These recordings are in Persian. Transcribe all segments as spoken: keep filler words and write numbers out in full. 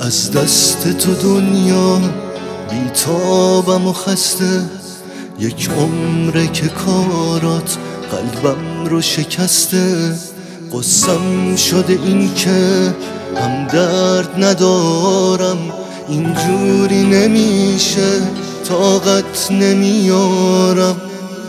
از دست تو دنیا بیتابم و خسته، یک عمره که کارات قلبم رو شکسته. قصم شده این که هم درد ندارم، اینجوری نمیشه طاقت نمیارم.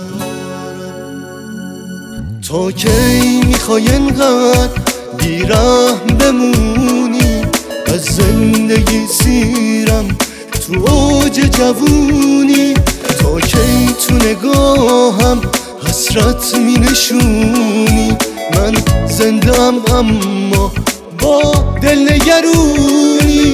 تا کی میخوای انقدر بیرحم بمونی؟ از زندگی سیرم تو اوج جوونی. تا کی تو نگاهم حسرت می نشونی؟ من زندم اما با دل نگرونی.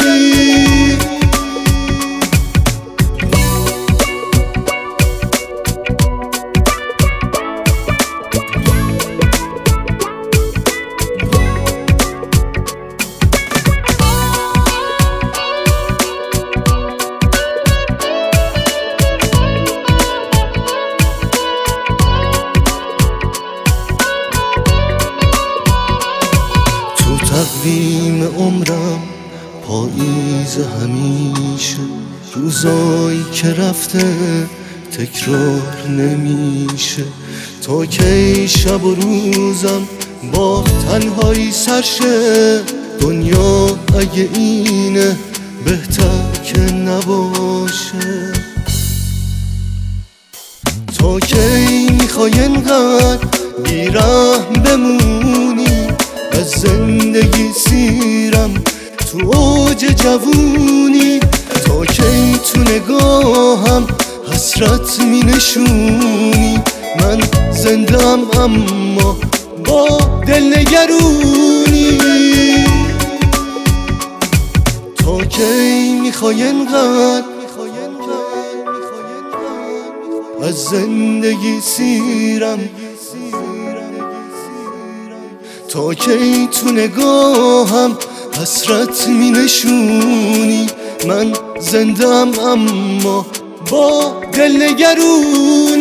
تقویم عمرم پاییز همیشه، روزایی که رفته تکرار نمیشه. تا کی شب و روزم با تنهایی سرشه؟ دنیا اگه اینه بهتر که نباشه. تا کی میخوای انقدر بیرحم بمونی؟ از زندگی سیرم تو اوج جوونی. تا کی تو نگاهم حسرت می نشونی؟ من زندم اما با دل نگرونی. تا کی میخوای انقدر از زندگی سیرم؟ تا کی تو نگاهم حسرت می نشونی؟ من زندم اما با دل نگرونی.